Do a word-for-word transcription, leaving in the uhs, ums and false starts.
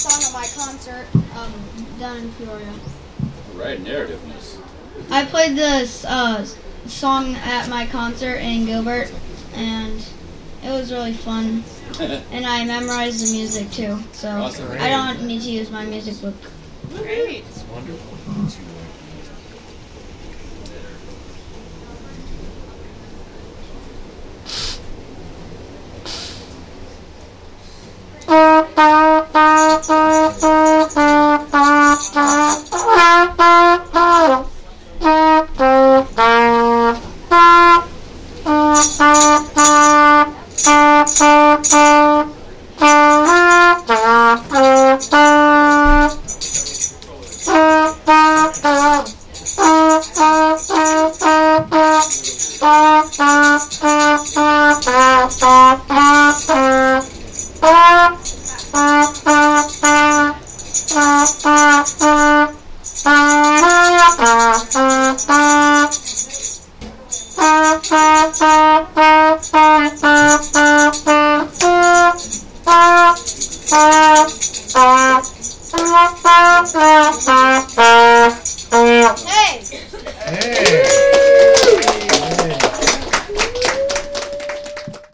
song at my concert um, down in Peoria. Right, narrativeness. I played this uh, song at my concert in Gilbert, and it was really fun. And I memorized the music too, so Awesome. I don't need to use my music book. Great. It's wonderful. Bye.